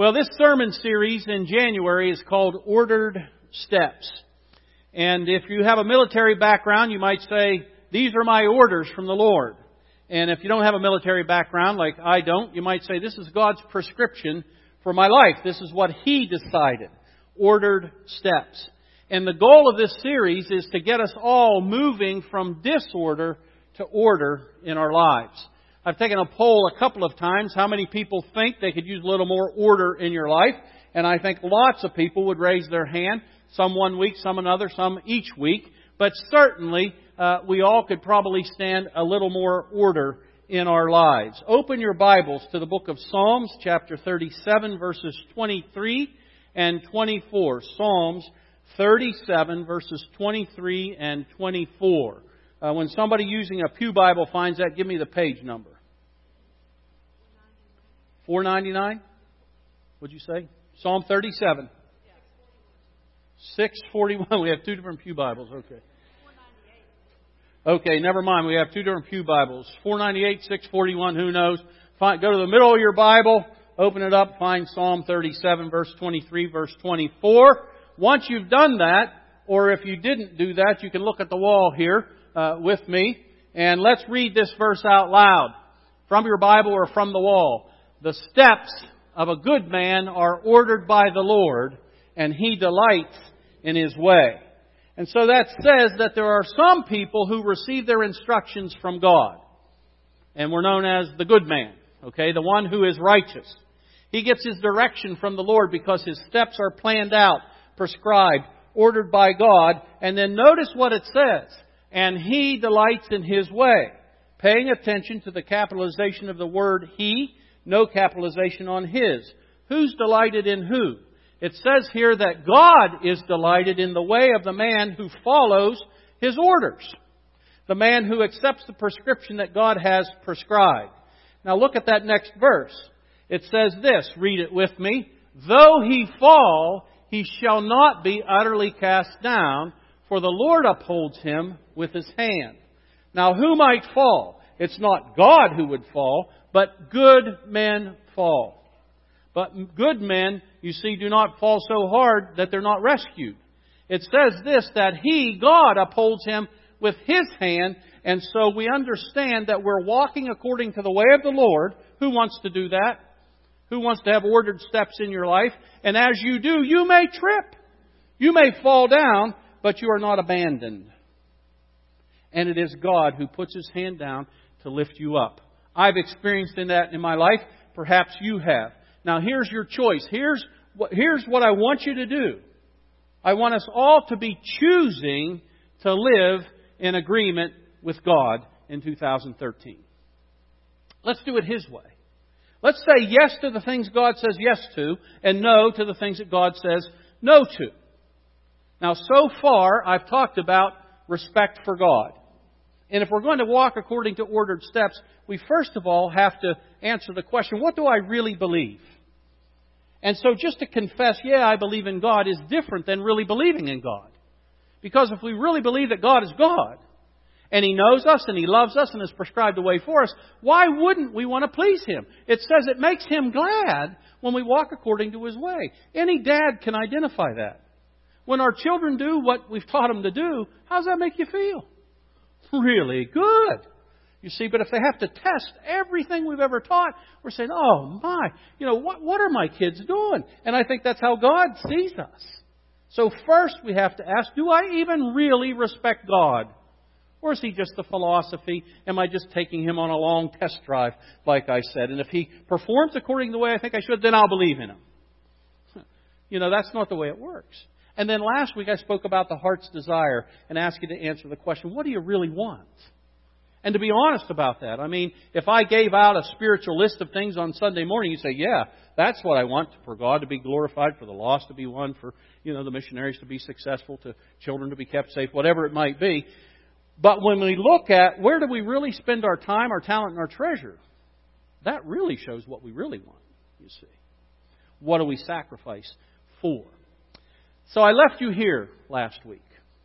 Well, this sermon series in January is called Ordered Steps. And if you have a military background, you might say, these are my orders from the Lord. And if you don't have a military background, like I don't, you might say, this is God's prescription for my life. This is what He decided. Ordered steps. And the goal of this series is to get us all moving from disorder to order in our lives. I've taken a poll a couple of times. How many people think they could use a little more order in your life? And I think lots of people would raise their hand. Some one week, some another, some each week. But certainly, we all could probably stand a little more order in our lives. Open your Bibles to the book of Psalms, chapter 37, verses 23 and 24. Psalms 37, verses 23 and 24. When somebody using a Pew Bible finds that, give me the page number. 499? What'd you say? Psalm 37. 641. We have two different Pew Bibles. Okay. Okay, never mind. We have two different Pew Bibles. 498, 641, who knows? Go to the middle of your Bible, open it up, find Psalm 37, verse 23, verse 24. Once you've done that, or if you didn't do that, you can look at the wall here with me. And let's read this verse out loud. From your Bible or from the wall. The steps of a good man are ordered by the Lord, and He delights in His way. And so that says that there are some people who receive their instructions from God. And we're known as the good man. Okay, the one who is righteous. He gets his direction from the Lord because his steps are planned out, prescribed, ordered by God. And then notice what it says. And He delights in His way. Paying attention to the capitalization of the word He, no capitalization on His. Who's delighted in who? It says here that God is delighted in the way of the man who follows His orders. The man who accepts the prescription that God has prescribed. Now look at that next verse. It says this, read it with me. Though he fall, he shall not be utterly cast down, for the Lord upholds him with His hand. Now who might fall? It's not God who would fall, but good men fall. But good men, you see, do not fall so hard that they're not rescued. It says this, that He, God, upholds him with His hand. And so we understand that we're walking according to the way of the Lord. Who wants to do that? Who wants to have ordered steps in your life? And as you do, you may trip. You may fall down, but you are not abandoned. And it is God who puts His hand down to lift you up. I've experienced that in my life. Perhaps you have. Now here's your choice. Here's what I want you to do. I want us all to be choosing to live in agreement with God in 2013. Let's do it His way. Let's say yes to the things God says yes to and no to the things that God says no to. Now so far I've talked about respect for God. And if we're going to walk according to ordered steps, we first of all have to answer the question, what do I really believe? And so just to confess, yeah, I believe in God is different than really believing in God. Because if we really believe that God is God, and He knows us and He loves us and has prescribed a way for us, why wouldn't we want to please Him? It says it makes Him glad when we walk according to His way. Any dad can identify that. When our children do what we've taught them to do, how does that make you feel? Really good. You see, but if they have to test everything we've ever taught, we're saying, oh my, what are my kids doing? And I think that's how God sees us. So first we have to ask, do I even really respect God? Or is He just a philosophy? Am I just taking Him on a long test drive, like I said? And if He performs according to the way I think I should, then I'll believe in Him. That's not the way it works. And then last week I spoke about the heart's desire and asked you to answer the question, what do you really want? And to be honest about that, if I gave out a spiritual list of things on Sunday morning, you'd say, yeah, that's what I want, for God to be glorified, for the lost to be won, for, the missionaries to be successful, to children to be kept safe, whatever it might be. But when we look at where do we really spend our time, our talent, and our treasure, that really shows what we really want, you see. What do we sacrifice for? So I left you here last week.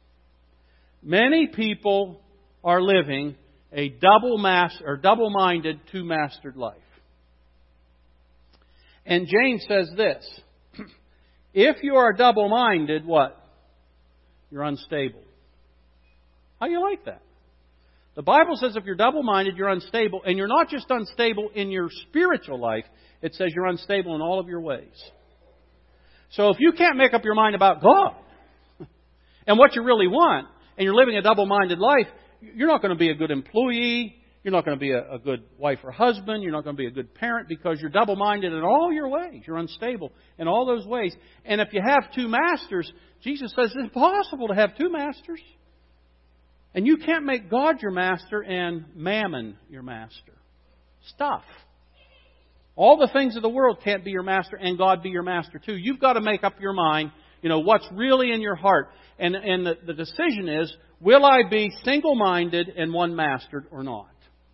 Many people are living a double-minded, two-mastered life. And James says this, if you are double-minded, what? You're unstable. How do you like that? The Bible says if you're double-minded, you're unstable. And you're not just unstable in your spiritual life. It says you're unstable in all of your ways. So if you can't make up your mind about God and what you really want, and you're living a double-minded life, you're not going to be a good employee. You're not going to be a good wife or husband. You're not going to be a good parent because you're double-minded in all your ways. You're unstable in all those ways. And if you have two masters, Jesus says it's impossible to have two masters. And you can't make God your master and mammon your master. Stuff. All the things of the world can't be your master and God be your master too. You've got to make up your mind, what's really in your heart. And the decision is, will I be single-minded and one-mastered or not?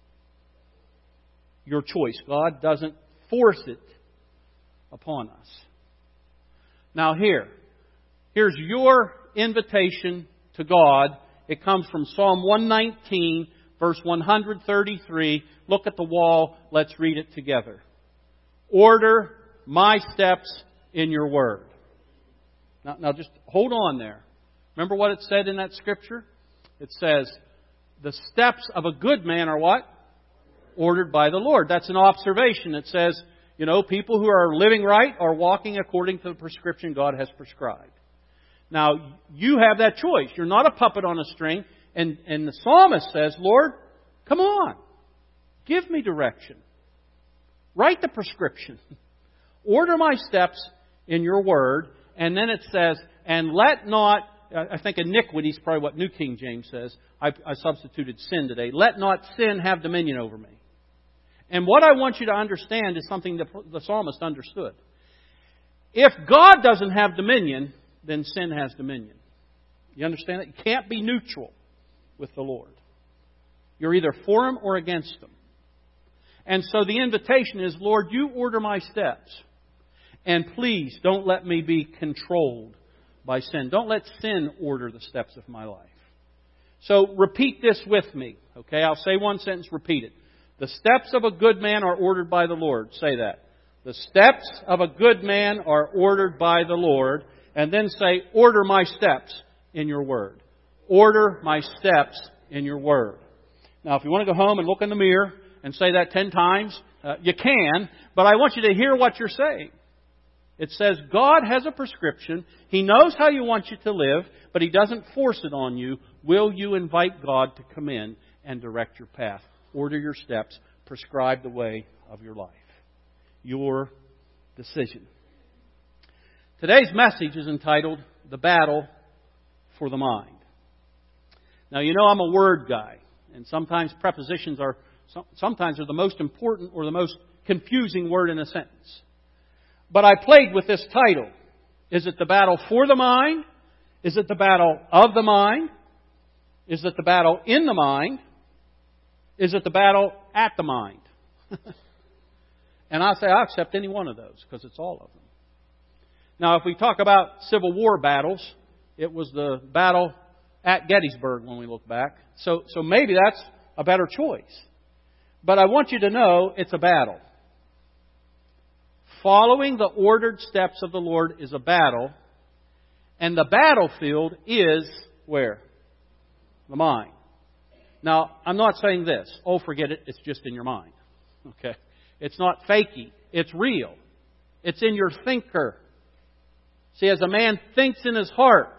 Your choice. God doesn't force it upon us. Now here's your invitation to God. It comes from Psalm 119, verse 133. Look at the wall. Let's read it together. Order my steps in your word. Now just hold on there. Remember what it said in that scripture? It says, the steps of a good man are what? Ordered by the Lord. That's an observation. It says, people who are living right are walking according to the prescription God has prescribed. Now, you have that choice. You're not a puppet on a string. And the psalmist says, Lord, come on. Give me direction. Write the prescription. Order my steps in your word. And then it says, and let not, I think iniquity is probably what New King James says. I substituted sin today. Let not sin have dominion over me. And what I want you to understand is something that the psalmist understood. If God doesn't have dominion, then sin has dominion. You understand that? You can't be neutral with the Lord. You're either for Him or against Him. And so the invitation is, Lord, you order my steps. And please don't let me be controlled by sin. Don't let sin order the steps of my life. So repeat this with me. Okay, I'll say one sentence, repeat it. The steps of a good man are ordered by the Lord. Say that. The steps of a good man are ordered by the Lord. And then say, order my steps in your word. Order my steps in your word. Now, if you want to go home and look in the mirror and say that 10 times, you can. But I want you to hear what you're saying. It says God has a prescription. He knows how you want you to live, but He doesn't force it on you. Will you invite God to come in and direct your path? Order your steps. Prescribe the way of your life. Your decision. Today's message is entitled, The Battle for the Mind. Now, I'm a word guy. And sometimes prepositions are the most important or the most confusing word in a sentence. But I played with this title. Is it the battle for the mind? Is it the battle of the mind? Is it the battle in the mind? Is it the battle at the mind? And I say I accept any one of those because it's all of them. Now, if we talk about Civil War battles, it was the battle at Gettysburg when we look back. So maybe that's a better choice. But I want you to know it's a battle. Following the ordered steps of the Lord is a battle. And the battlefield is where? The mind. Now, I'm not saying this. Oh, forget it. It's just in your mind. Okay? It's not fakey. It's real. It's in your thinker. See, as a man thinks in his heart,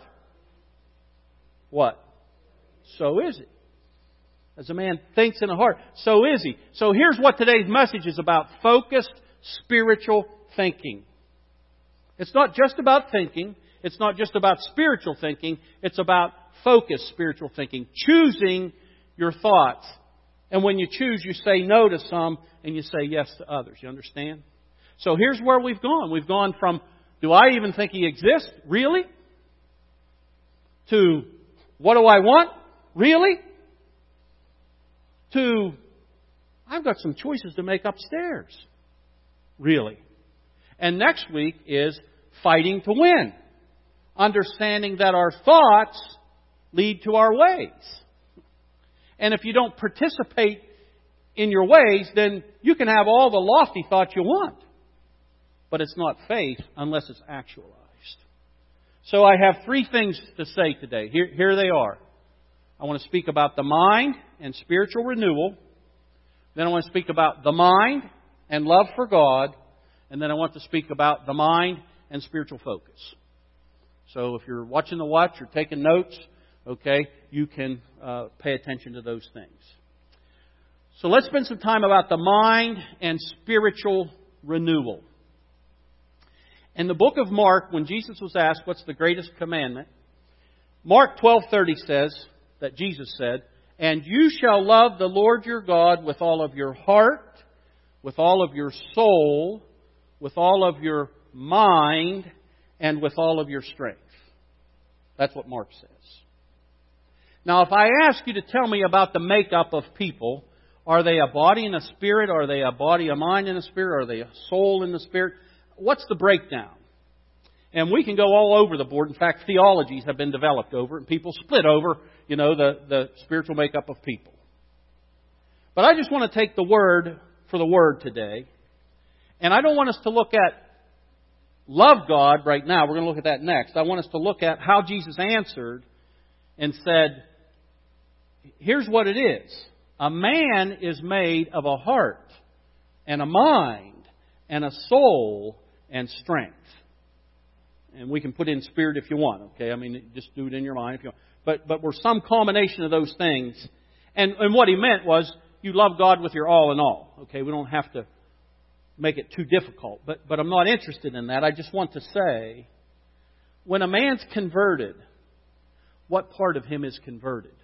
what? So is he. As a man thinks in the heart, so is he. So here's what today's message is about. Focused spiritual thinking. It's not just about thinking. It's not just about spiritual thinking. It's about focused spiritual thinking. Choosing your thoughts. And when you choose, you say no to some and you say yes to others. You understand? So here's where we've gone. We've gone from, do I even think He exists? Really? To, what do I want? Really? To, I've got some choices to make upstairs. Really? And next week is fighting to win. Understanding that our thoughts lead to our ways. And if you don't participate in your ways, then you can have all the lofty thoughts you want. but it's not faith unless it's actualized. So I have three things to say today. Here they are. I want to speak about the mind and spiritual renewal. Then I want to speak about the mind and love for God. And then I want to speak about the mind and spiritual focus. So if you're watching the watch or taking notes, okay, you can pay attention to those things. So let's spend some time about the mind and spiritual renewal. In the book of Mark, when Jesus was asked what's the greatest commandment, Mark 12:30 says that Jesus said, "And you shall love the Lord your God with all of your heart, with all of your soul, with all of your mind, and with all of your strength." That's what Mark says. Now, if I ask you to tell me about the makeup of people, are they a body and a spirit? Are they a body, a mind, and a spirit? Are they a soul and a spirit? What's the breakdown? And we can go all over the board. In fact, theologies have been developed over it, and people split over, the spiritual makeup of people. But I just want to take the word for the word today. And I don't want us to look at love God right now. We're going to look at that next. I want us to look at how Jesus answered and said, here's what it is. A man is made of a heart and a mind and a soul and strength. And we can put in spirit if you want, okay? I mean, just do it in your mind if you want. But we're some combination of those things. And what he meant was, you love God with your all in all, okay? We don't have to make it too difficult. But I'm not interested in that. I just want to say, when a man's converted, what part of him is converted?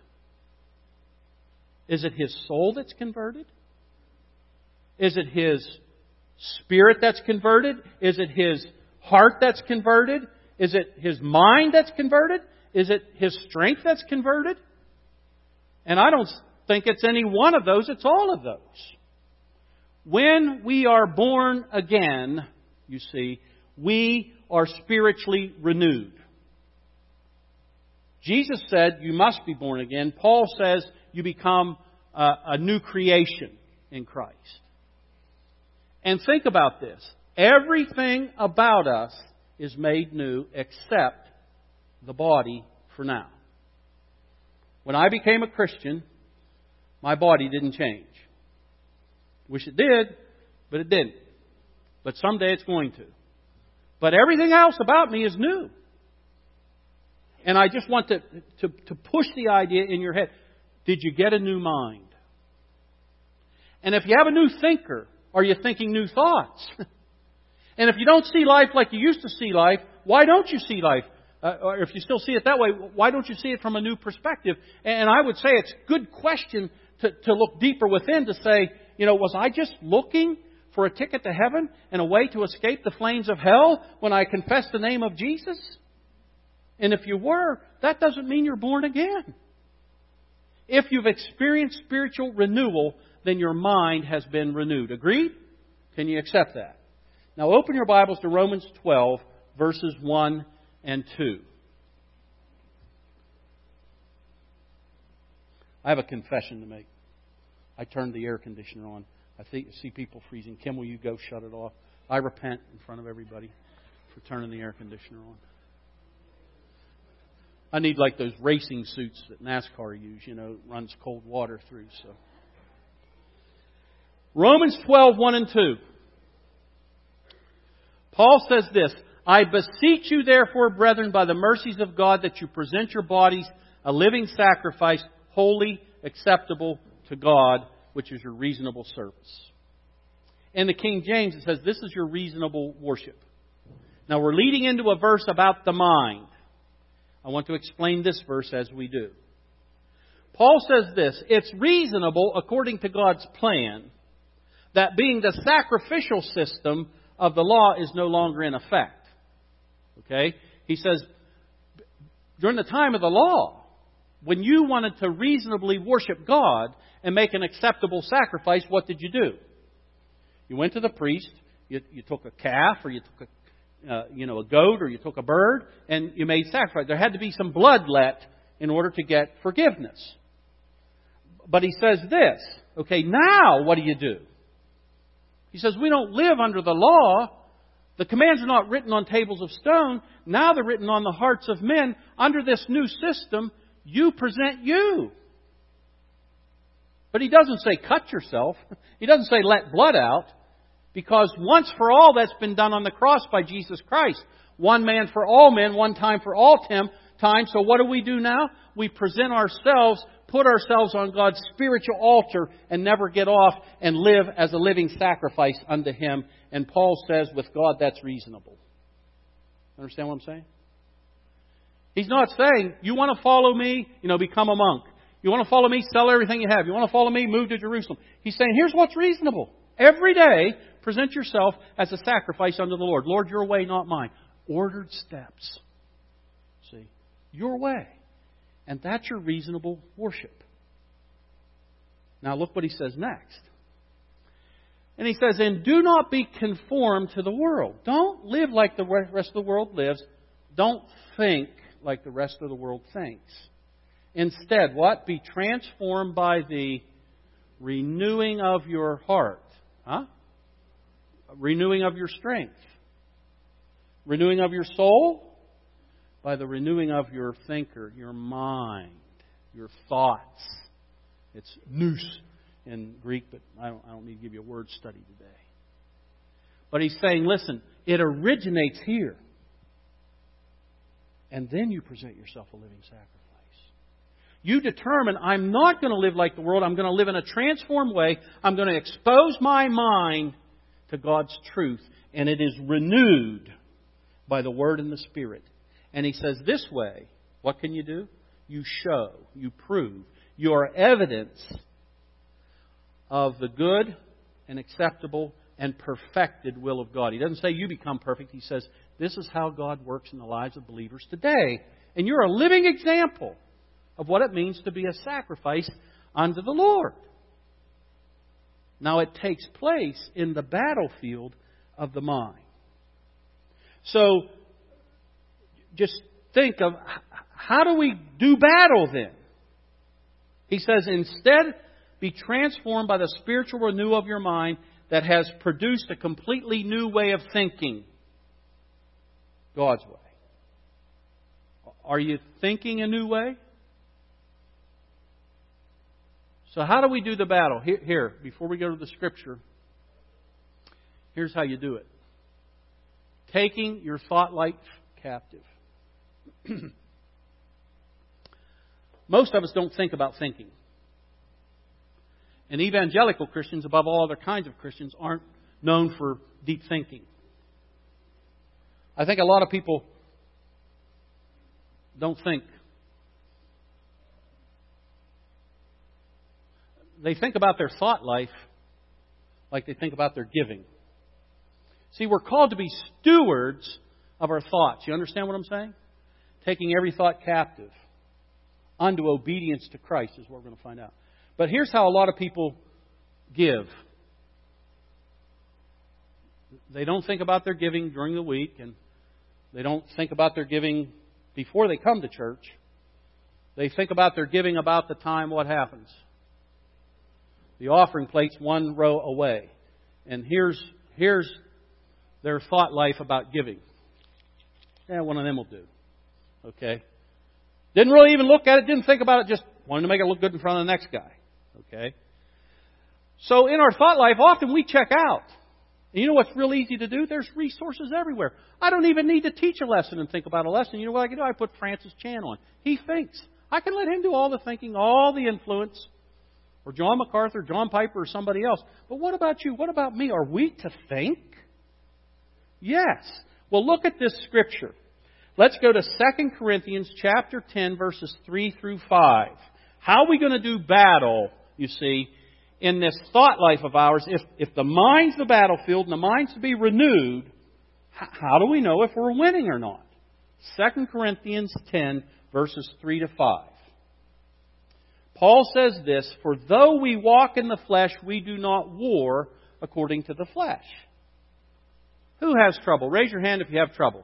Is it his soul that's converted? Is it his spirit that's converted? Is it his heart that's converted? Is it his mind that's converted? Is it his strength that's converted? And I don't think it's any one of those. It's all of those. When we are born again, you see, we are spiritually renewed. Jesus said you must be born again. Paul says you become a new creation in Christ. And think about this. Everything about us is made new except the body for now. When I became a Christian, my body didn't change. Wish it did, but it didn't. But someday it's going to. But everything else about me is new. And I just want to push the idea in your head. Did you get a new mind? And if you have a new thinker, are you thinking new thoughts? And if you don't see life like you used to see life, why don't you see life? Or if you still see it that way, why don't you see it from a new perspective? And I would say it's a good question to look deeper within to say, was I just looking for a ticket to heaven and a way to escape the flames of hell when I confessed the name of Jesus? And if you were, that doesn't mean you're born again. If you've experienced spiritual renewal, then your mind has been renewed. Agreed? Can you accept that? Now open your Bibles to Romans 12, verses 1 and 2. I have a confession to make. I turned the air conditioner on. I see people freezing. Kim, will you go shut it off? I repent in front of everybody for turning the air conditioner on. I need like those racing suits that NASCAR use, runs cold water through. So, Romans 12, 1 and 2. Paul says this, I beseech you therefore, brethren, by the mercies of God, that you present your bodies a living sacrifice, holy, acceptable to God, which is your reasonable service. In the King James, it says, this is your reasonable worship. Now, we're leading into a verse about the mind. I want to explain this verse as we do. Paul says this, it's reasonable according to God's plan that being the sacrificial system of the law is no longer in effect. Okay? He says, during the time of the law, when you wanted to reasonably worship God and make an acceptable sacrifice, what did you do? You went to the priest, you took a calf, or you took a goat, or you took a bird, and you made sacrifice. There had to be some blood let in order to get forgiveness. But he says this, okay, now what do? He says we don't live under the law, The commands are not written on tables of stone. Now they're written on the hearts of men. Under this new system, you present you. But He doesn't say cut yourself. He doesn't say let blood out. Because once for all, that's been done on the cross by Jesus Christ. One man for all men, one time for all time. So what do now? We present ourselves, put ourselves on God's spiritual altar and never get off and live as a living sacrifice unto Him. And Paul says with God that's reasonable. Understand what I'm saying? He's not saying, you want to follow me, become a monk. You want to follow me, sell everything you have. You want to follow me, move to Jerusalem. He's saying, here's what's reasonable. Every day, present yourself as a sacrifice unto the Lord. Lord, your way, not mine. Ordered steps. See? Your way. And that's your reasonable worship. Now look what he says next. And he says, and do not be conformed to the world. Don't live like the rest of the world lives. Don't think like the rest of the world thinks. Instead, what? Be transformed by the renewing of your heart. Renewing of your strength. Renewing of your soul. By the renewing of your thinker, your mind, your thoughts. It's nous in Greek, but I don't need to give you a word study today. But he's saying, listen, it originates here. And then you present yourself a living sacrifice. You determine, I'm not going to live like the world. I'm going to live in a transformed way. I'm going to expose my mind to God's truth. And it is renewed by the Word and the Spirit. And he says this way, what can you do? You show, you prove, you are evidence of the good and acceptable and perfected will of God. He doesn't say you become perfect. He says this is how God works in the lives of believers today. And you're a living example of what it means to be a sacrifice unto the Lord. Now it takes place in the battlefield of the mind. So just think of how do we do battle then? He says, instead, be transformed by the spiritual renewal of your mind that has produced a completely new way of thinking. God's way. Are you thinking a new way? So how do we do the battle? Here, before we go to the Scripture, here's how you do it. Taking your thought life captive. Most of us don't think about thinking. And evangelical Christians, above all other kinds of Christians, aren't known for deep thinking. I think a lot of people don't think. They think about their thought life like they think about their giving. See, we're called to be stewards of our thoughts. You understand what I'm saying? Taking every thought captive unto obedience to Christ is what we're going to find out. But here's how a lot of people give. They don't think about their giving during the week, and they don't think about their giving before they come to church. They think about their giving about the time what happens. The offering plate's one row away. And here's their thought life about giving. Yeah, one of them will do. Okay? Didn't really even look at it, didn't think about it, just wanted to make it look good in front of the next guy. Okay? So in our thought life, often we check out. And you know what's real easy to do? There's resources everywhere. I don't even need to teach a lesson and think about a lesson. You know what I can do? I put Francis Chan on. He thinks. I can let him do all the thinking, all the influence. Or John MacArthur, John Piper, or somebody else. But what about you? What about me? Are we to think? Yes. Well, look at this scripture. Let's go to 2 Corinthians chapter 10, verses 3 through 5. How are we going to do battle, you see, in this thought life of ours? If the mind's the battlefield and the mind's to be renewed, how do we know if we're winning or not? 2 Corinthians 10, verses 3 to 5. Paul says this, for though we walk in the flesh, we do not war according to the flesh. Who has trouble? Raise your hand if you have trouble.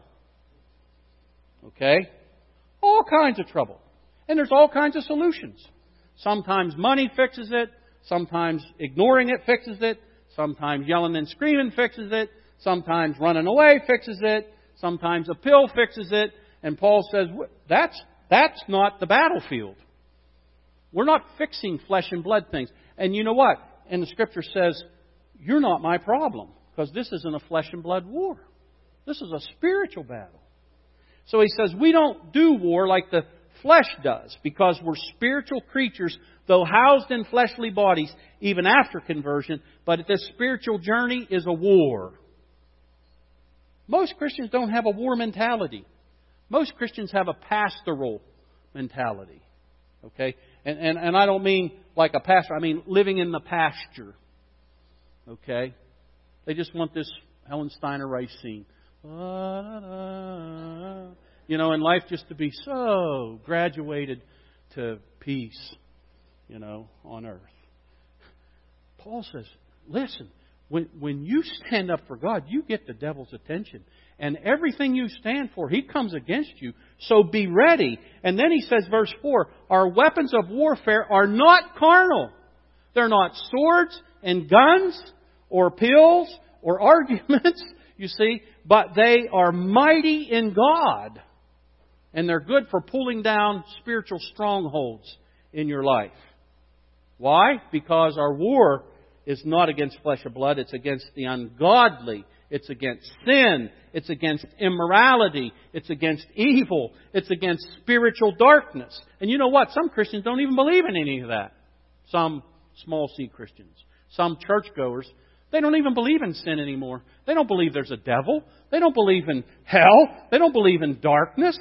Okay? All kinds of trouble. And there's all kinds of solutions. Sometimes money fixes it. Sometimes ignoring it fixes it. Sometimes yelling and screaming fixes it. Sometimes running away fixes it. Sometimes a pill fixes it. And Paul says, that's not the battlefield. We're not fixing flesh and blood things. And you know what? And the Scripture says, you're not my problem. Because this isn't a flesh and blood war. This is a spiritual battle. So he says, we don't do war like the flesh does. Because we're spiritual creatures, though housed in fleshly bodies, even after conversion. But this spiritual journey is a war. Most Christians don't have a war mentality. Most Christians have a pastoral mentality. Okay? And I don't mean like a pastor. I mean living in the pasture. Okay? They just want this Helen Steiner race scene. You know, in life just to be so graduated to peace, you know, on earth. Paul says, listen, when you stand up for God, you get the devil's attention. And everything you stand for, he comes against you. So be ready. And then he says, verse 4, our weapons of warfare are not carnal. They're not swords and guns or pills or arguments, you see, but they are mighty in God. And they're good for pulling down spiritual strongholds in your life. Why? Because our war is not against flesh or blood. It's against the ungodly. It's against sin. It's against immorality. It's against evil. It's against spiritual darkness. And you know what? Some Christians don't even believe in any of that. Some small C Christians. Some churchgoers. They don't even believe in sin anymore. They don't believe there's a devil. They don't believe in hell. They don't believe in darkness.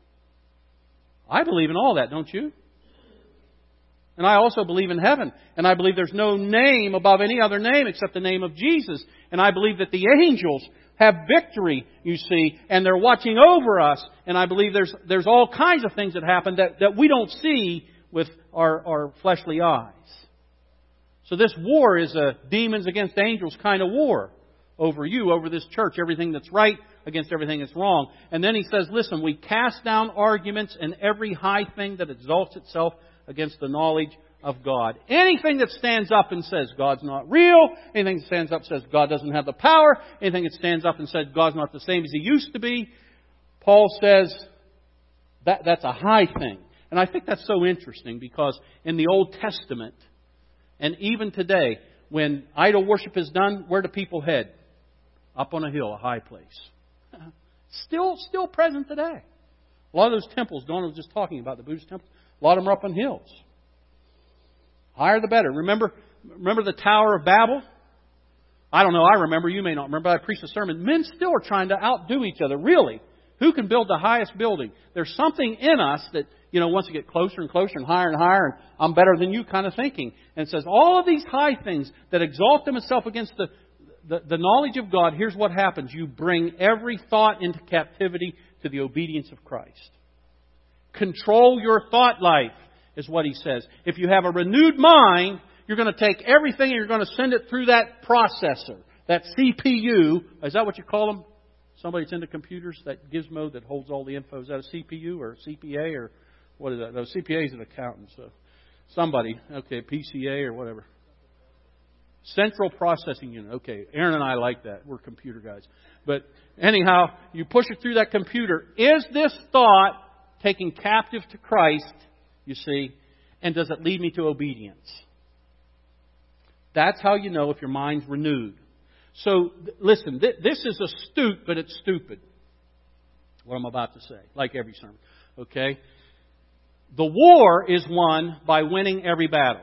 I believe in all that, don't you? And I also believe in heaven. And I believe there's no name above any other name except the name of Jesus. And I believe that the angels have victory, you see, and they're watching over us. And I believe there's all kinds of things that happen that we don't see with our fleshly eyes. So this war is a demons against angels kind of war over you, over this church, everything that's right against everything that's wrong. And then he says, listen, we cast down arguments and every high thing that exalts itself against the knowledge of God. Anything that stands up and says God's not real, anything that stands up and says God doesn't have the power, anything that stands up and says God's not the same as He used to be, Paul says that's a high thing. And I think that's so interesting because in the Old Testament, and even today, when idol worship is done, where do people head? Up on a hill, a high place. Still present today. A lot of those temples, Donna was just talking about, the Buddhist temples, a lot of them are up on hills. Higher the better. Remember the Tower of Babel? I don't know, I remember, you may not remember, I preached a sermon. Men still are trying to outdo each other, really. Who can build the highest building? There's something in us that, you know, wants to get closer and closer and higher, and I'm better than you kind of thinking. And it says all of these high things that exalt themselves against the knowledge of God, here's what happens. You bring every thought into captivity to the obedience of Christ. Control your thought life, is what he says. If you have a renewed mind, you're going to take everything and you're going to send it through that processor, that CPU. Is that what you call them? Somebody that's into computers, that gizmo that holds all the info. Is that a CPU or a CPA or what is that? No, CPA is an accountant. So somebody, okay, PCA or whatever. Central Processing Unit. Okay, Aaron and I like that. We're computer guys. But anyhow, you push it through that computer. Is this thought taken captive to Christ, you see, and does it lead me to obedience? That's how you know if your mind's renewed. So, listen, this is astute, but it's stupid. What I'm about to say, like every sermon. Okay? The war is won by winning every battle.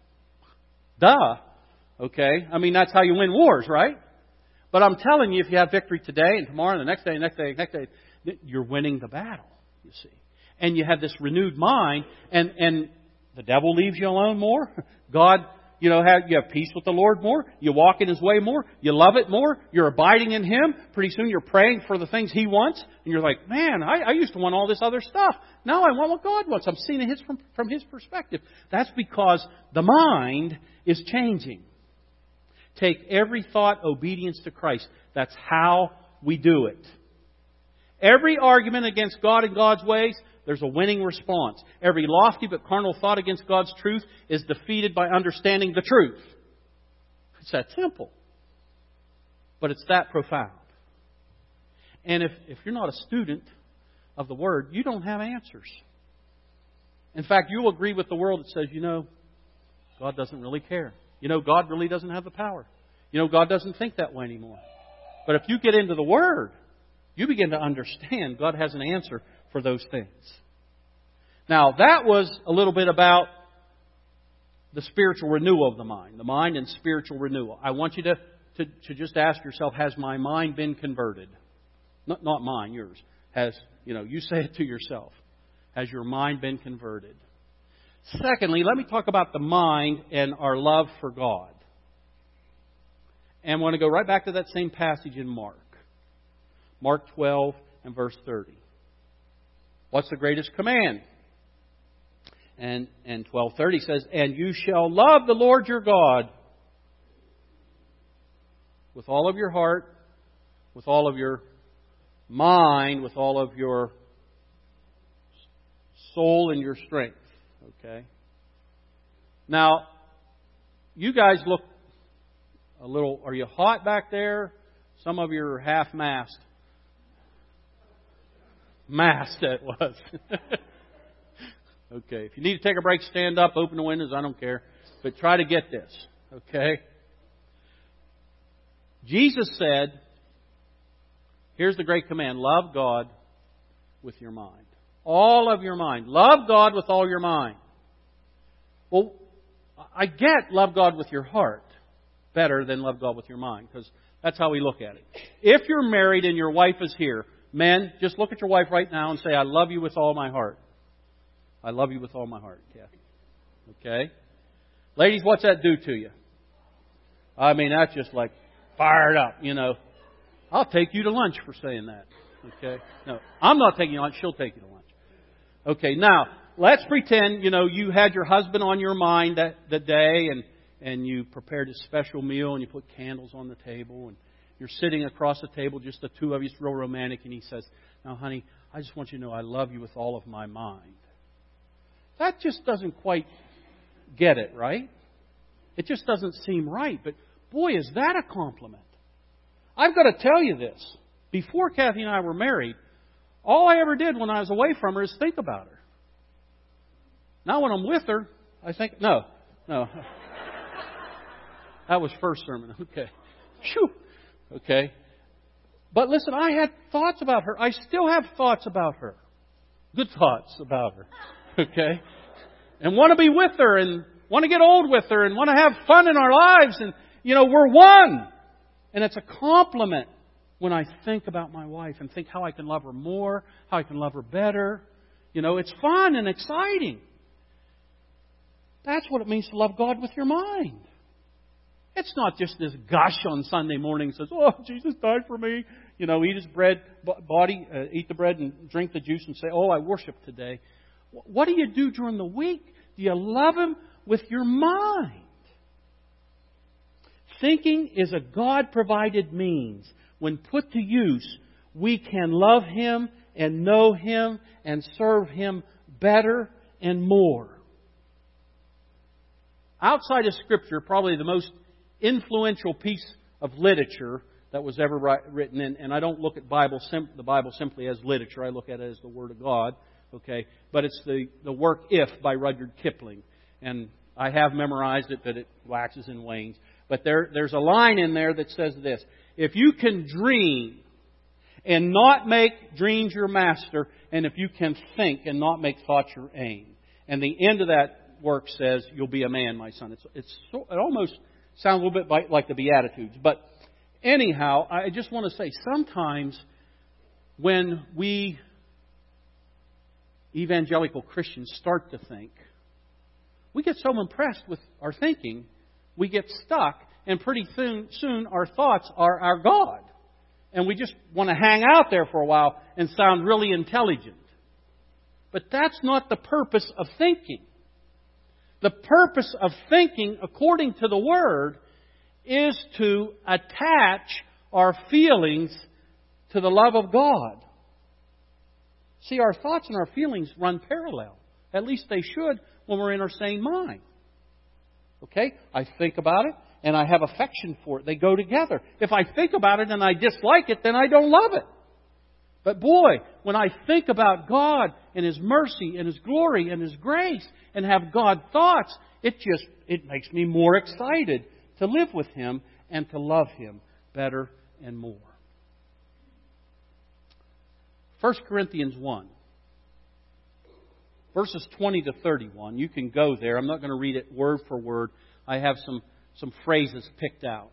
Duh. Okay? I mean, that's how you win wars, right? But I'm telling you, if you have victory today and tomorrow and the next day, you're winning the battle, you see. And you have this renewed mind, and the devil leaves you alone more. God, you have peace with the Lord more. You walk in His way more. You love it more. You're abiding in Him. Pretty soon you're praying for the things He wants. And you're like, man, I used to want all this other stuff. Now I want what God wants. I'm seeing it from His perspective. That's because the mind is changing. Take every thought obedience to Christ. That's how we do it. Every argument against God and God's ways, there's a winning response. Every lofty but carnal thought against God's truth is defeated by understanding the truth. It's that simple. But it's that profound. And if you're not a student of the Word, you don't have answers. In fact, you'll agree with the world that says, God doesn't really care. God really doesn't have the power. God doesn't think that way anymore. But if you get into the Word, you begin to understand God has an answer for those things. Now, that was a little bit about the spiritual renewal of the mind and spiritual renewal. I want you to just ask yourself, has my mind been converted? Not mine, yours. You say it to yourself. Has your mind been converted? Secondly, let me talk about the mind and our love for God. And I want to go right back to that same passage in Mark. Mark 12 and verse 30. What's the greatest command? And 12:30 says, "And you shall love the Lord your God with all of your heart, with all of your mind, with all of your soul and your strength." Okay? Now, you guys look a little... Are you hot back there? Some of you are half-mast. Mast, it was. Okay. If you need to take a break, stand up, open the windows, I don't care. But try to get this. Okay? Jesus said, here's the great command, love God with your mind. All of your mind. Love God with all your mind. Well, I get love God with your heart better than love God with your mind, because that's how we look at it. If you're married and your wife is here, men, just look at your wife right now and say, I love you with all my heart. I love you with all my heart, Kathy. Okay? Ladies, what's that do to you? I mean, that's just like fired up, I'll take you to lunch for saying that. Okay? No, I'm not taking you to lunch. She'll take you to lunch. Okay, now, let's pretend, you had your husband on your mind that day and you prepared a special meal and you put candles on the table and you're sitting across the table, just the two of you, it's real romantic, and he says, now, honey, I just want you to know I love you with all of my mind. That just doesn't quite get it, right? It just doesn't seem right. But boy, is that a compliment. I've got to tell you this. Before Kathy and I were married, all I ever did when I was away from her is think about her. Now when I'm with her, I think, no. That was first sermon. Okay. Phew. Okay. But listen, I had thoughts about her. I still have thoughts about her. Good thoughts about her. Okay. And want to be with her and want to get old with her and want to have fun in our lives. And, we're one. And it's a compliment when I think about my wife and think how I can love her more, how I can love her better. It's fun and exciting. That's what it means to love God with your mind. It's not just this gush on Sunday morning that says, oh, Jesus died for me. Eat His bread, eat the bread and drink the juice and say, oh, I worship today. What do you do during the week? Do you love Him with your mind? Thinking is a God-provided means. When put to use, we can love Him and know Him and serve Him better and more. Outside of Scripture, probably the most influential piece of literature that was ever written, and I don't look at the Bible simply as literature. I look at it as the Word of God. Okay, but it's the work If by Rudyard Kipling, and I have memorized it, but it waxes and wanes. But there's a line in there that says this: if you can dream and not make dreams your master, and if you can think and not make thoughts your aim, and the end of that work says, you'll be a man, my son. It almost sounds a little bit like the Beatitudes. But anyhow, I just want to say, sometimes when we evangelical Christians start to think, we get so impressed with our thinking, we get stuck, and pretty soon our thoughts are our God. And we just want to hang out there for a while and sound really intelligent. But that's not the purpose of thinking. The purpose of thinking, according to the Word, is to attach our feelings to the love of God. See, our thoughts and our feelings run parallel. At least they should when we're in our sane mind. Okay? I think about it, and I have affection for it. They go together. If I think about it and I dislike it, then I don't love it. But boy, when I think about God and His mercy and His glory and His grace and have God thoughts, it makes me more excited to live with Him and to love Him better and more. 1 Corinthians 1. Verses 20 to 31. You can go there. I'm not going to read it word for word. I have some phrases picked out.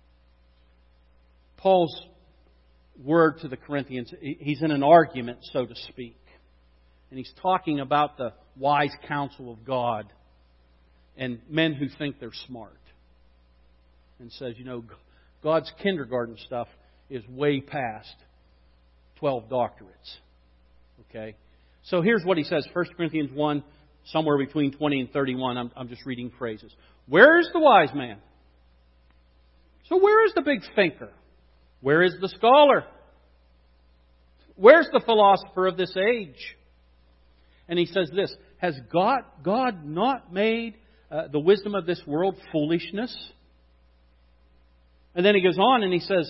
Paul's word to the Corinthians, he's in an argument, so to speak. And he's talking about the wise counsel of God and men who think they're smart. And says, God's kindergarten stuff is way past 12 doctorates. Okay? So here's what he says, 1 Corinthians 1, somewhere between 20 and 31. I'm just reading phrases. Where is the wise man? So where is the big thinker? Where is the scholar? Where's the philosopher of this age? And he says this, has God not made the wisdom of this world foolishness? And then he goes on and he says,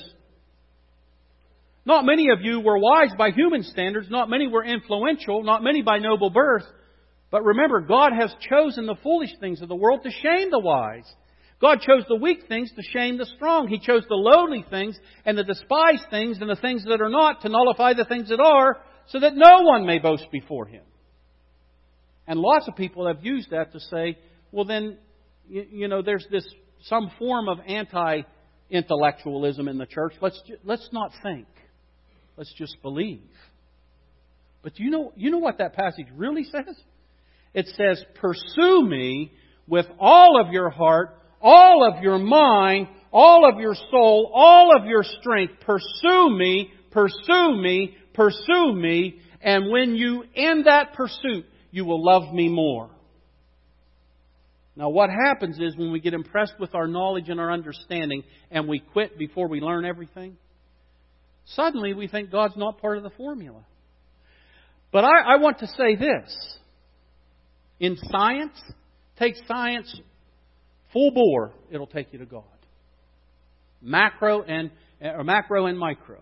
not many of you were wise by human standards. Not many were influential. Not many by noble birth. But remember, God has chosen the foolish things of the world to shame the wise. God chose the weak things to shame the strong. He chose the lowly things and the despised things and the things that are not to nullify the things that are, so that no one may boast before Him. And lots of people have used that to say, well then, there's some form of anti-intellectualism in the church. Let's not think. Let's just believe. But you know what that passage really says? It says, pursue me with all of your heart, all of your mind, all of your soul, all of your strength. Pursue me, pursue me, pursue me. And when you end that pursuit, you will love me more. Now what happens is when we get impressed with our knowledge and our understanding and we quit before we learn everything, suddenly we think God's not part of the formula. But I want to say this. In science, take science full bore, it'll take you to God. Macro and micro.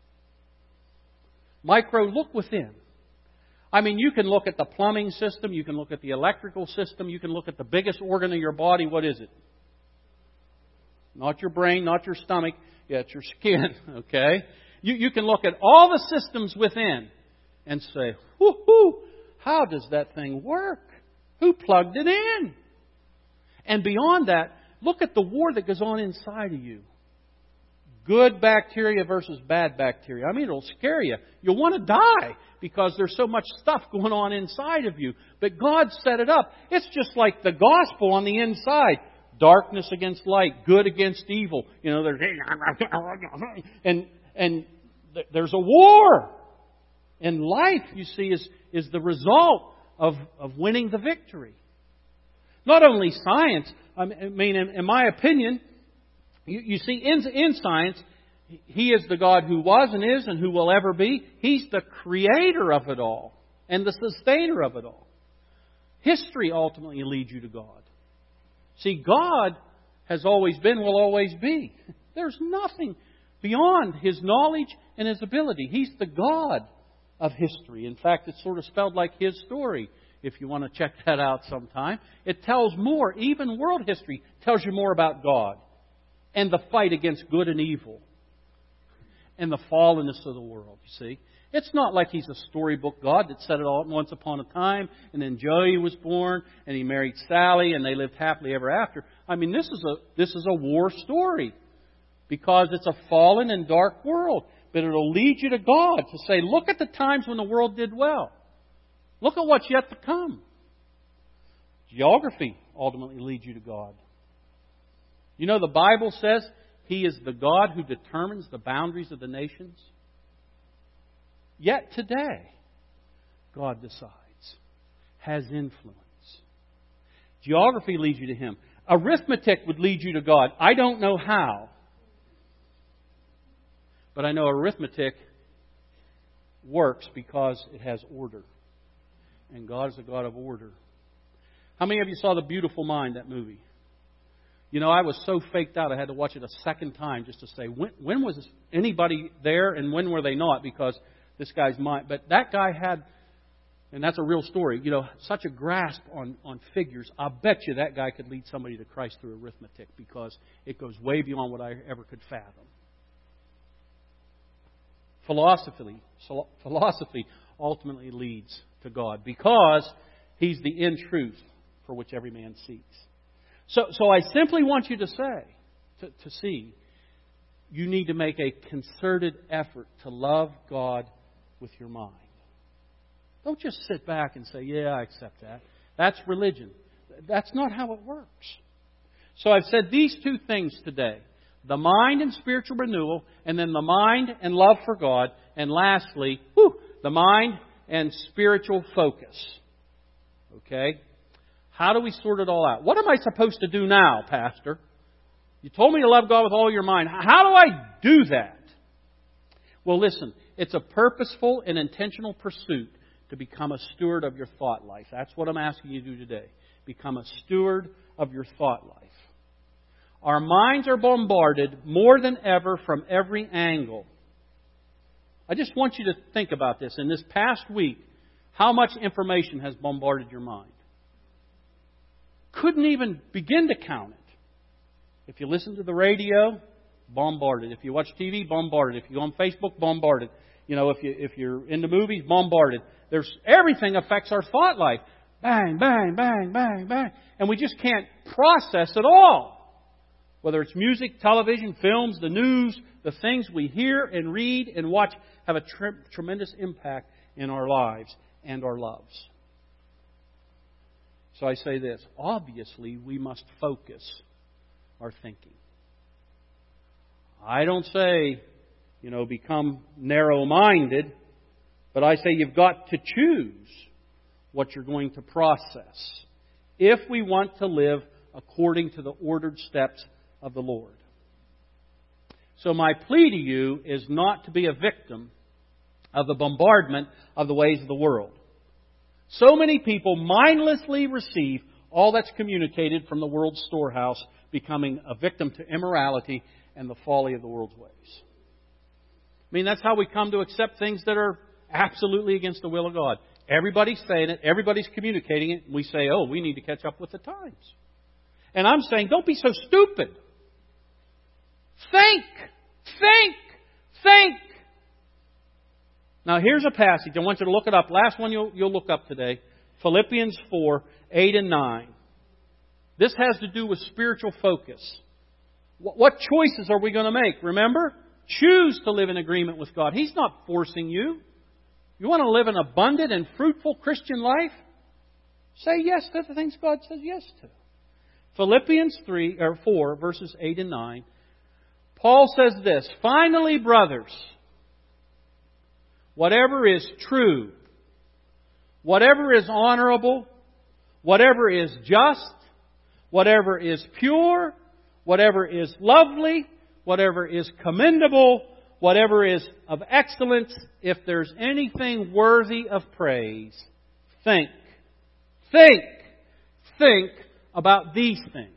Micro, look within. I mean, you can look at the plumbing system, you can look at the electrical system, you can look at the biggest organ of your body. What is it? Not your brain, not your stomach. Yeah, it's your skin, okay? You can look at all the systems within and say, whoo, how does that thing work? Who plugged it in? And beyond that, look at the war that goes on inside of you. Good bacteria versus bad bacteria. I mean, it'll scare you. You'll want to die because there's so much stuff going on inside of you. But God set it up. It's just like the gospel on the inside. Darkness against light, good against evil. There's and there's a war. And life, you see, is the result of winning the victory. Not only science, I mean, in my opinion, you see, in science, He is the God who was and is and who will ever be. He's the creator of it all and the sustainer of it all. History ultimately leads you to God. See, God has always been, will always be. There's nothing beyond His knowledge and His ability. He's the God of history. In fact, it's sort of spelled like His story, if you want to check that out sometime. It tells more. Even world history tells you more about God and the fight against good and evil and the fallenness of the world, you see. It's not like He's a storybook God that said it all once upon a time, and then Joey was born, and he married Sally, and they lived happily ever after. I mean, this is a war story because it's a fallen and dark world. But it'll lead you to God to say, look at the times when the world did well. Look at what's yet to come. Geography ultimately leads you to God. The Bible says He is the God who determines the boundaries of the nations. Yet today, God decides, has influence. Geography leads you to Him. Arithmetic would lead you to God. I don't know how. But I know arithmetic works because it has order. And God is a God of order. How many of you saw The Beautiful Mind, that movie? I was so faked out I had to watch it a second time just to say, when was anybody there and when were they not? Because this guy's mind. But that guy had, and that's a real story, such a grasp on figures. I bet you that guy could lead somebody to Christ through arithmetic because it goes way beyond what I ever could fathom. Philosophy ultimately leads to God because He's the end truth for which every man seeks. So I simply want you to see, you need to make a concerted effort to love God with your mind. Don't just sit back and say, yeah, I accept that. That's religion. That's not how it works. So I've said these two things today. The mind and spiritual renewal, and then the mind and love for God, and lastly, the mind and spiritual focus. Okay? How do we sort it all out? What am I supposed to do now, Pastor? You told me to love God with all your mind. How do I do that? Well, listen, it's a purposeful and intentional pursuit to become a steward of your thought life. That's what I'm asking you to do today. Become a steward of your thought life. Our minds are bombarded more than ever from every angle. I just want you to think about this. In this past week, how much information has bombarded your mind? Couldn't even begin to count it. If you listen to the radio, bombarded. If you watch TV, bombarded. If you go on Facebook, bombarded. If you're into movies, bombarded. Everything affects our thought life. Bang, bang, bang, bang, bang. And we just can't process it all. Whether it's music, television, films, the news, the things we hear and read and watch have a tremendous impact in our lives and our loves. So I say this. Obviously, we must focus our thinking. I don't say, become narrow-minded, but I say you've got to choose what you're going to process if we want to live according to the ordered steps of the Lord. So my plea to you is not to be a victim of the bombardment of the ways of the world. So many people mindlessly receive all that's communicated from the world's storehouse, becoming a victim to immorality and the folly of the world's ways. That's how we come to accept things that are absolutely against the will of God. Everybody's saying it, everybody's communicating it, and we say, we need to catch up with the times. And I'm saying, don't be so stupid. Think! Now here's a passage. I want you to look it up. Last one you'll look up today. Philippians 4, 8 and 9. This has to do with spiritual focus. What choices are we going to make? Remember? Choose to live in agreement with God. He's not forcing you. You want to live an abundant and fruitful Christian life? Say yes to the things God says yes to. Philippians 4, verses 8 and 9. Paul says this, finally, brothers, whatever is true, whatever is honorable, whatever is just, whatever is pure, whatever is lovely, whatever is commendable, whatever is of excellence, if there's anything worthy of praise, think about these things.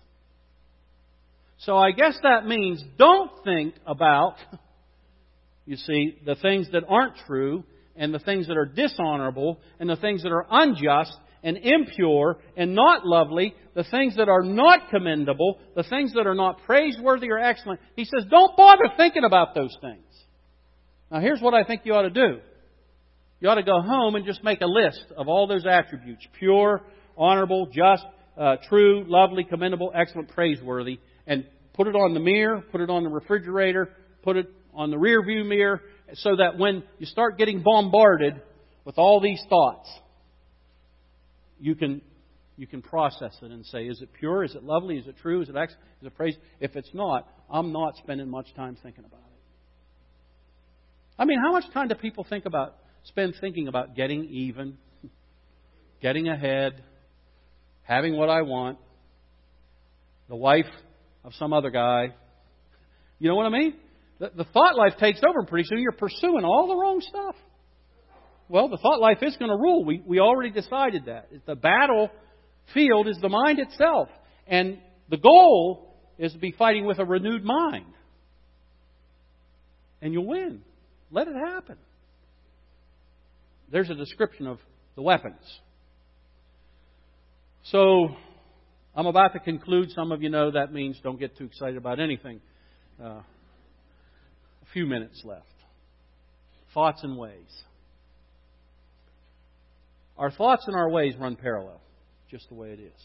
So I guess that means don't think about, the things that aren't true and the things that are dishonorable and the things that are unjust and impure and not lovely, the things that are not commendable, the things that are not praiseworthy or excellent. He says, don't bother thinking about those things. Now here's what I think you ought to do. You ought to go home and just make a list of all those attributes. Pure, honorable, just, true, lovely, commendable, excellent, praiseworthy. And put it on the mirror, put it on the refrigerator, put it on the rear view mirror, so that when you start getting bombarded with all these thoughts, you can process it and say, is it pure? Is it lovely? Is it true? Is it excellent? Is it praise? If it's not, I'm not spending much time thinking about it. How much time do people spend thinking about getting even, getting ahead, having what I want, the wife of some other guy? You know what I mean? The thought life takes over, and pretty soon you're pursuing all the wrong stuff. Well, the thought life is going to rule. We already decided that. The battlefield is the mind itself. And The goal is to be fighting with a renewed mind. And you'll win. Let it happen. There's a description of the weapons. So, I'm about to conclude. Some of you know that means don't get too excited about anything. A few minutes left. Thoughts and ways. Our thoughts and our ways run parallel, just the way it is.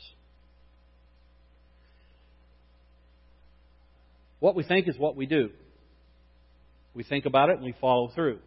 What we think is what we do. We think about it and we follow through.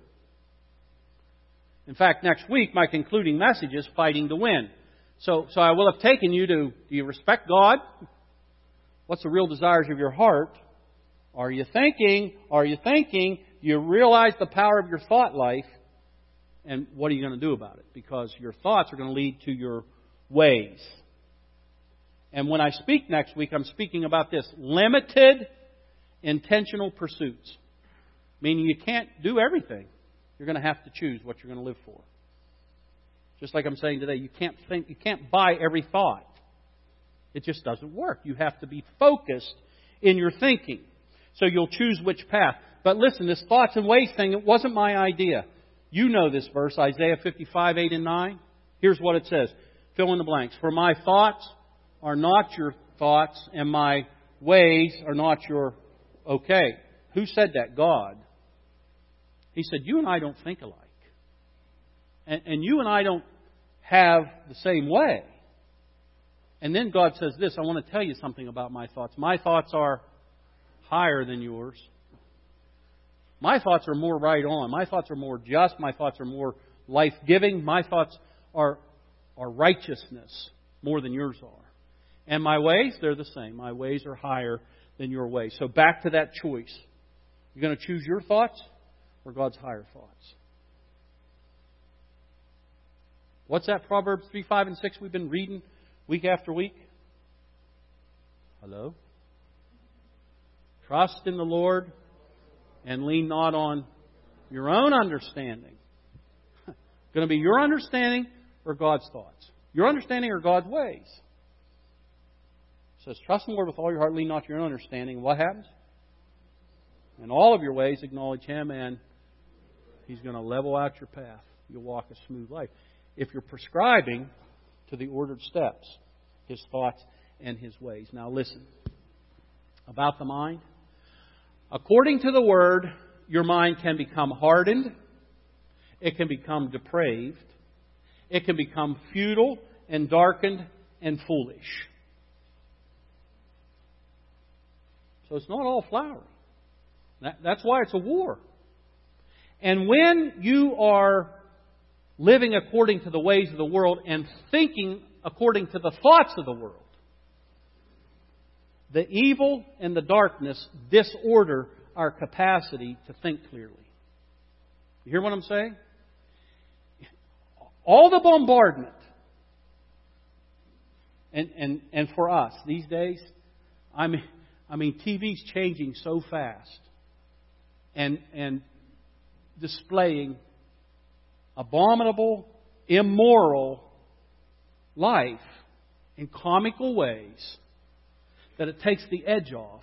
In fact, next week, my concluding message is fighting to win. So I will have taken you to, do you respect God? What's the real desires of your heart? Are you thinking? Are you thinking? Do you realize the power of your thought life? And what are you going to do about it? Because your thoughts are going to lead to your ways. And when I speak next week, I'm speaking about this. Limited, intentional pursuits. Meaning you can't do everything. You're going to have to choose what you're going to live for. Just like I'm saying today, you can't buy every thought. It just doesn't work. You have to be focused in your thinking. So you'll choose which path. But listen, this thoughts and ways thing, it wasn't my idea. You know this verse, Isaiah 55, 8 and 9. Here's what it says. Fill in the blanks. For my thoughts are not your thoughts, and my ways are not your... Okay. Who said that? God. He said, you and I don't think alike. And you and I don't have the same way. And then God says this, I want to tell you something about my thoughts. My thoughts are higher than yours. My thoughts are more right on. My thoughts are more just. My thoughts are more life-giving. My thoughts are righteousness more than yours are. And my ways, they're the same. My ways are higher than your ways. So back to that choice. You're going to choose your thoughts or God's higher thoughts? What's that Proverbs 3, 5, and 6 we've been reading week after week? Hello? Trust in the Lord and lean not on your own understanding. Going to be your understanding or God's thoughts? Your understanding or God's ways? It says, trust in the Lord with all your heart, lean not to your own understanding. What happens? In all of your ways, acknowledge Him, and He's going to level out your path. You'll walk a smooth life. If you're prescribing to the ordered steps, His thoughts and His ways. Now listen. About the mind. According to the Word, your mind can become hardened. It can become depraved. It can become futile and darkened and foolish. So it's not all flowery. That's why it's a war. And when you are living according to the ways of the world and thinking according to the thoughts of the world, the evil and the darkness disorder our capacity to think clearly. You hear what I'm saying? All the bombardment, and for us these days, I mean, TV's changing so fast and displaying abominable, immoral life in comical ways that it takes the edge off,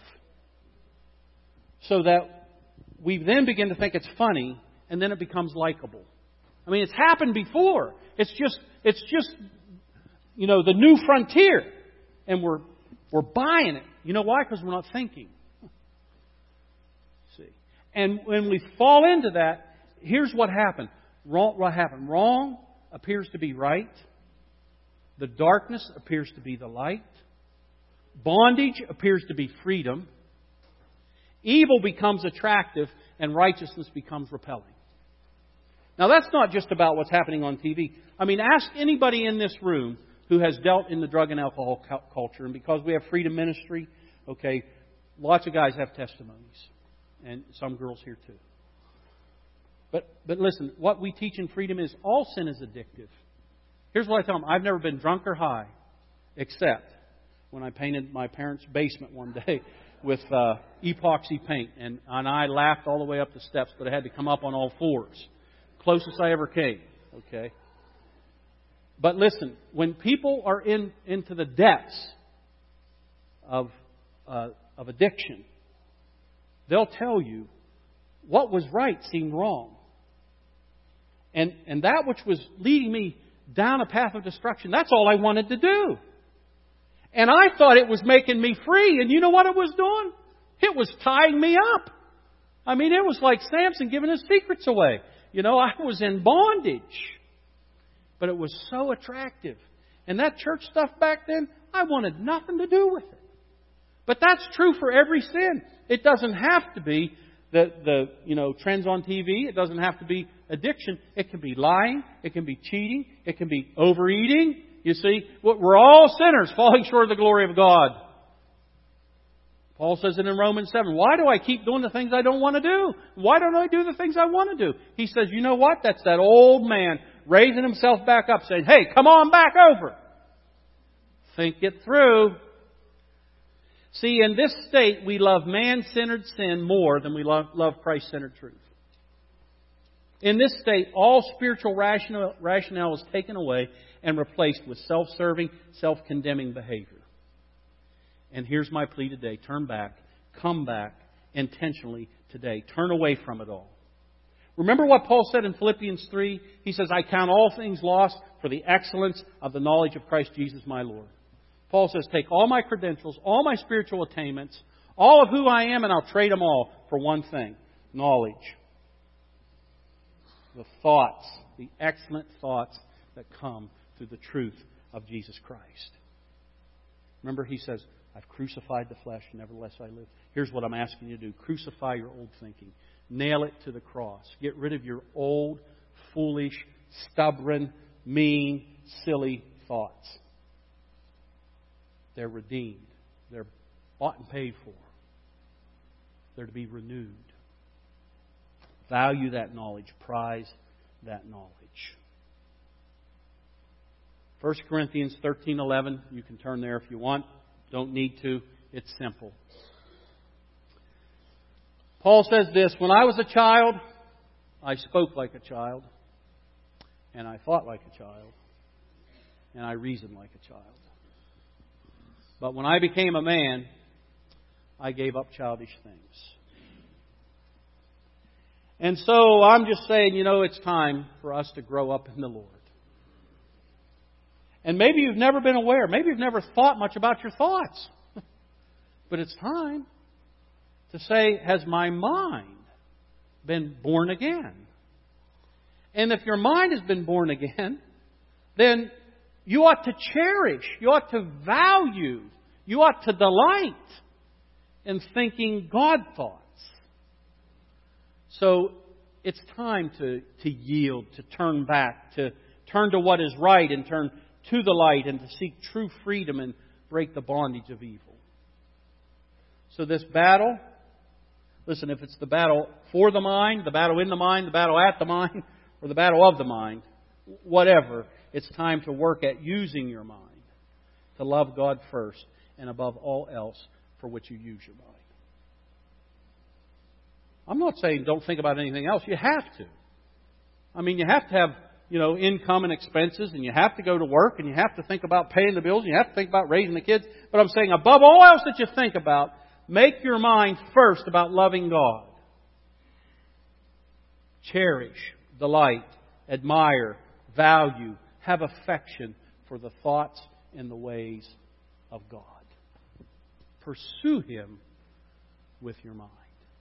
so that we then begin to think it's funny, and then it becomes likable. I mean, it's happened before. It's just the new frontier, and we're buying it. You know why? Because we're not thinking. See, and when we fall into that, here's what happened. Wrong appears to be right. The darkness appears to be the light. Bondage appears to be freedom. Evil becomes attractive, and righteousness becomes repelling. Now, that's not just about what's happening on TV. I mean, ask anybody in this room who has dealt in the drug and alcohol culture. And because we have Freedom Ministry, okay, lots of guys have testimonies. And some girls here too. But listen, what we teach in Freedom is all sin is addictive. Here's what I tell them. I've never been drunk or high, except when I painted my parents' basement one day with epoxy paint. And I laughed all the way up the steps, but I had to come up on all fours. Closest I ever came. Okay. But listen, when people are into the depths of addiction, they'll tell you what was right seemed wrong. And that which was leading me down a path of destruction, that's all I wanted to do. And I thought it was making me free. And you know what it was doing? It was tying me up. I mean, it was like Samson giving his secrets away. You know, I was in bondage. But it was so attractive. And that church stuff back then, I wanted nothing to do with it. But that's true for every sin. It doesn't have to be the trends on TV. It doesn't have to be addiction. It can be lying. It can be cheating. It can be overeating. You see, we're all sinners falling short of the glory of God. Paul says it in Romans 7. Why do I keep doing the things I don't want to do? Why don't I do the things I want to do? He says, you know what? That's that old man raising himself back up saying, hey, come on back over. Think it through. See, in this state, we love man-centered sin more than we love Christ-centered truth. In this state, all spiritual rationale is taken away and replaced with self-serving, self-condemning behavior. And here's my plea today. Turn back. Come back intentionally today. Turn away from it all. Remember what Paul said in Philippians 3? He says, I count all things lost for the excellence of the knowledge of Christ Jesus my Lord. Paul says, take all my credentials, all my spiritual attainments, all of who I am, and I'll trade them all for one thing. Knowledge. The thoughts, the excellent thoughts that come through the truth of Jesus Christ. Remember, he says, I've crucified the flesh, nevertheless I live. Here's what I'm asking you to do. Crucify your old thinking. Nail it to the cross. Get rid of your old, foolish, stubborn, mean, silly thoughts. They're redeemed. They're bought and paid for. They're to be renewed. Value that knowledge. Prize that knowledge. 1 Corinthians 13:11. You can turn there if you want. Don't need to. It's simple. Paul says this, when I was a child, I spoke like a child, and I thought like a child, and I reasoned like a child. But when I became a man, I gave up childish things. And so I'm just saying, it's time for us to grow up in the Lord. And maybe you've never been aware. Maybe you've never thought much about your thoughts. But it's time to say, has my mind been born again? And if your mind has been born again, then you ought to cherish, you ought to value, you ought to delight in thinking God thoughts. So it's time to yield, to turn back, to turn to what is right and turn to the light and to seek true freedom and break the bondage of evil. So this battle, listen, if it's the battle for the mind, the battle in the mind, the battle at the mind, or the battle of the mind, whatever, it's time to work at using your mind to love God first and above all else for which you use your mind. I'm not saying don't think about anything else. You have to. I mean, you have to have, income and expenses, and you have to go to work, and you have to think about paying the bills, and you have to think about raising the kids. But I'm saying above all else that you think about, make your mind first about loving God. Cherish, delight, admire, value, have affection for the thoughts and the ways of God. Pursue Him with your mind.